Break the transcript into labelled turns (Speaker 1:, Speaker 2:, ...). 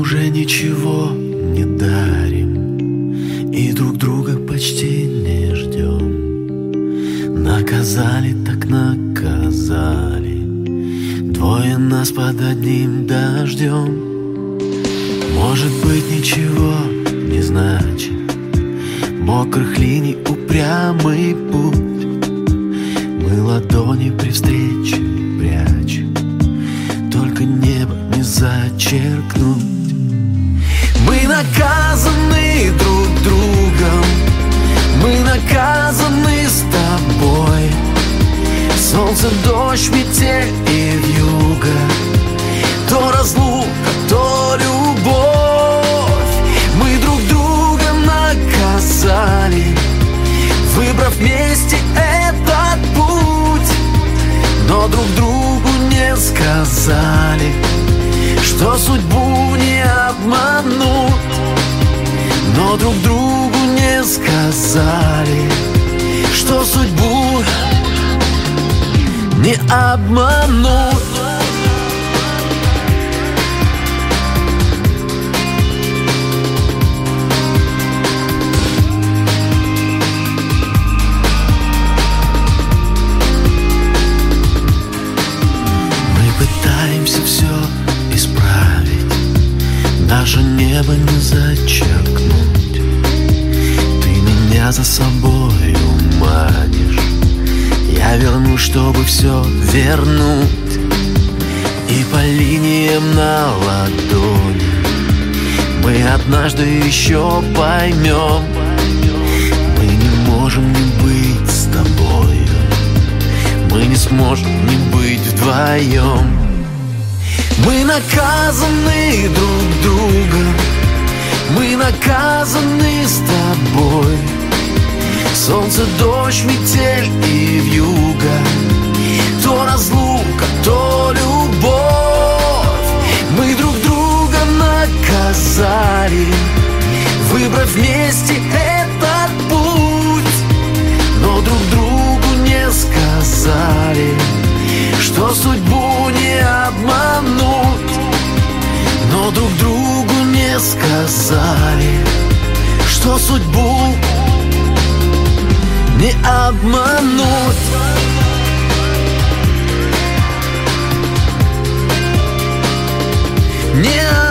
Speaker 1: уже ничего не дарим и друг друга почти не ждем. Наказали так наказали, двое нас под одним дождем. Может быть, ничего не значит мокрых линий упрямый путь. Мы ладони при встрече прячем, только небо не зачеркнуть. Мы наказаны друг другом, мы наказаны с тобой. Солнце, дождь, метель и вьюга, то разлука, то любовь. Мы друг друга наказали, выбрав вместе этот путь. Но друг другу не сказали, что судьбу не обманут. Но друг другу не сказали, что судьбу не обманут. Пытаемся все исправить, наше небо не зачеркнуть. Ты меня за собой манишь, я вернусь, чтобы все вернуть. И по линиям на ладони мы однажды еще поймем, мы не можем не быть с тобою, мы не сможем не быть вдвоем. Мы наказаны друг другом, мы наказаны с тобой. Солнце, дождь, метель и вьюга, то разлука, то любовь. Мы друг друга наказали, выбрав вместе этот путь. Но друг другу не сказали, что судьбу не обманут. Но друг другу не сказали, что судьбу не обманут. Не